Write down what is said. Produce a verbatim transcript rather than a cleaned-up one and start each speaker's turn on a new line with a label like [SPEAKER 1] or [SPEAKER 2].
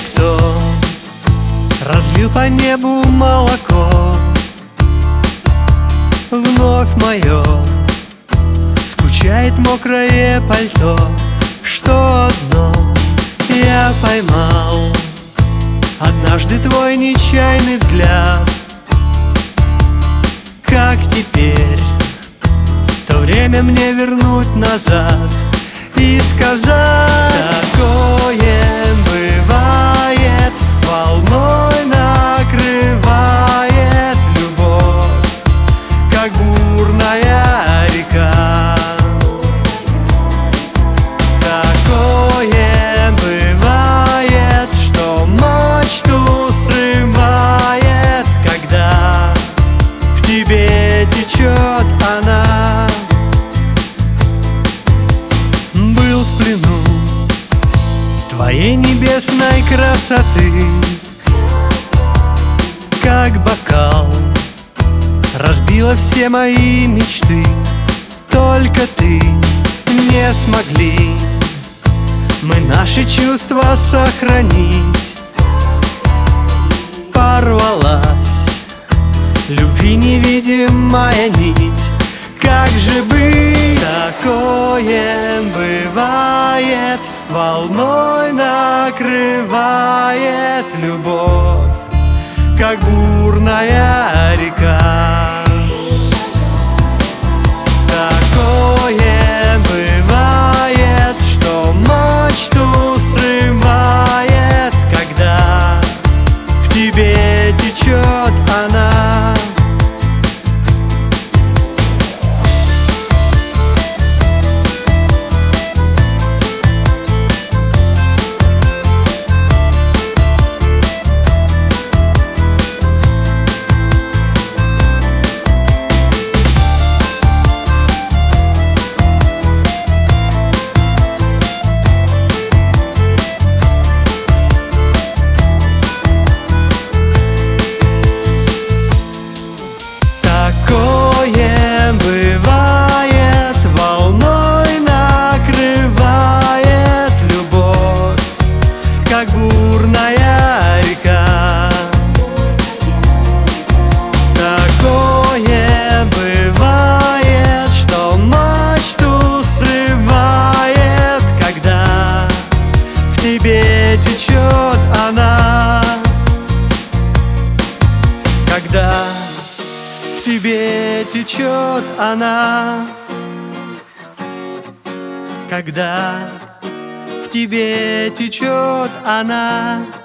[SPEAKER 1] кто разлил по небу молоко. Вновь мое скучает мокрое пальто, что одно я поймал однажды твой нечаянный взгляд. Как теперь то время мне вернуть назад и сказать: такое бывает, волной накрывает любовь, как бурная река. Такое бывает, что мачту срывает, когда в тебе течет она. Был в плену твоей небесной красоты, как бокал разбила все мои мечты. Только ты не смогли мы наши чувства сохранить. Порвалась любви невидимая нить. Как же быть? Такое бывает, волной накрывает любовь, как бурная река. Такое бывает, что мачту срывает, когда в тебе течет она. Бывает, волной накрывает любовь, как бурная река. Такое бывает, что мачту срывает, когда в тебе течет она. Когда в тебе течет она, когда в тебе течет она.